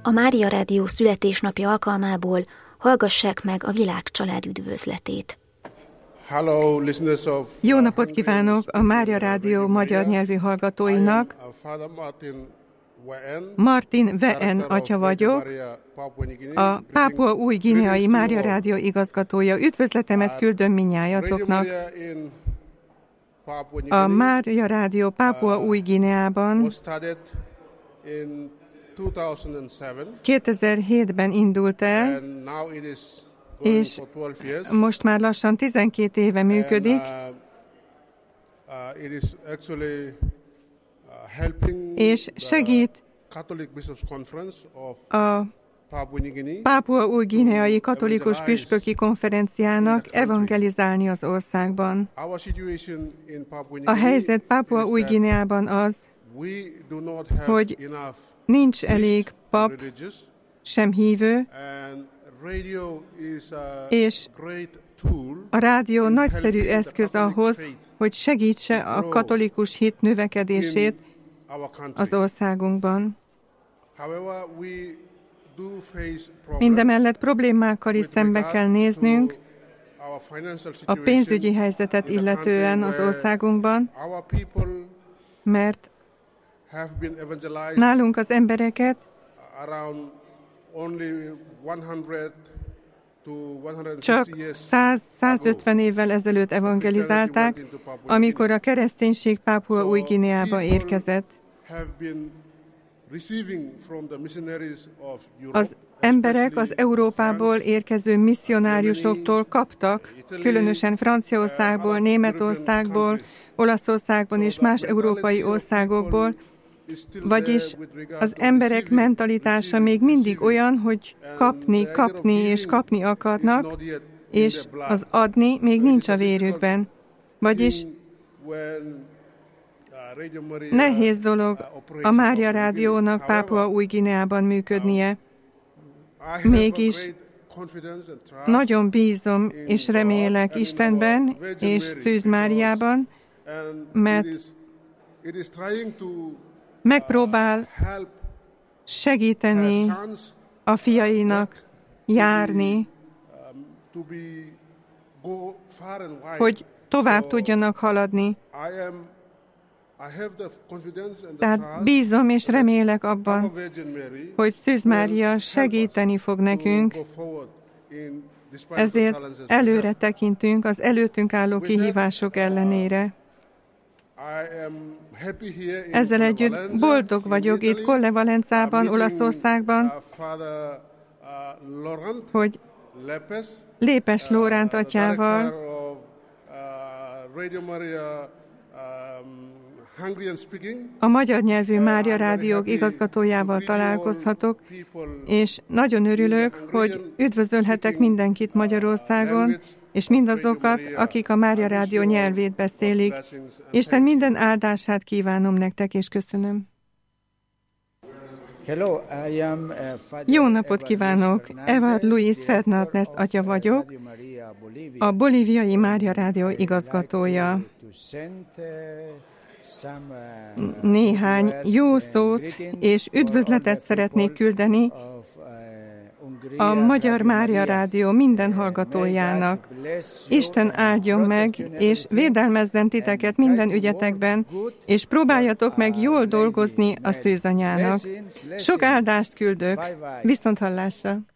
A Mária Rádió születésnapja alkalmából hallgassák meg a világcsalád üdvözletét. Jó napot kívánok a Mária Rádió magyar nyelvű hallgatóinak. Martin Ween atya vagyok, a Pápua Új-Guineai Mária Rádió igazgatója. Üdvözletemet küldöm mindnyájatoknak. A Mária Rádió Pápua Új-Guineában 2007-ben indult el, és most már lassan 12 éve működik, és segít a Pápua Új-Guineai Katolikus Püspöki Konferenciának evangelizálni az országban. A helyzet Pápua Új-Guineában az, hogy nincs elég pap, sem hívő, és a rádió nagyszerű eszköz ahhoz, hogy segítse a katolikus hit növekedését az országunkban. Mindemellett problémákkal is szembe kell néznünk a pénzügyi helyzetet illetően az országunkban, mert nálunk az embereket csak 100-150 évvel ezelőtt evangelizálták, amikor a kereszténység Pápua Új-Guineába érkezett. Az emberek az Európából érkező misszionáriusoktól kaptak, különösen Franciaországból, Németországból, Olaszországban és más európai országokból, vagyis az emberek mentalitása még mindig olyan, hogy kapni akarnak, és az adni még nincs a vérükben. Vagyis nehéz dolog a Mária Rádiónak Pápua Új-Guineában működnie. Mégis nagyon bízom és remélek Istenben és Szűz Máriában, mert megpróbál segíteni a fiainak járni, hogy tovább tudjanak haladni. Tehát bízom és remélek abban, hogy Szűz Mária segíteni fog nekünk, ezért előre tekintünk az előttünk álló kihívások ellenére. Ezzel együtt boldog vagyok itt Colle Valencában, Olaszországban, hogy Lépes Lóránt atyával, a magyar nyelvű Mária Rádiók igazgatójával találkozhatok, és nagyon örülök, hogy üdvözölhetek mindenkit Magyarországon, és mindazokat, akik a Mária Rádió nyelvét beszélik. Isten minden áldását kívánom nektek, és köszönöm. Jó napot kívánok! Evard Luis Fernández atya vagyok, a bolíviai Mária Rádió igazgatója. Néhány jó szót és üdvözletet szeretnék küldeni a Magyar Mária Rádió minden hallgatójának. Isten áldjon meg, és védelmezzen titeket minden ügyetekben, és próbáljatok meg jól dolgozni a Szűzanyának. Sok áldást küldök. Viszonthallásra!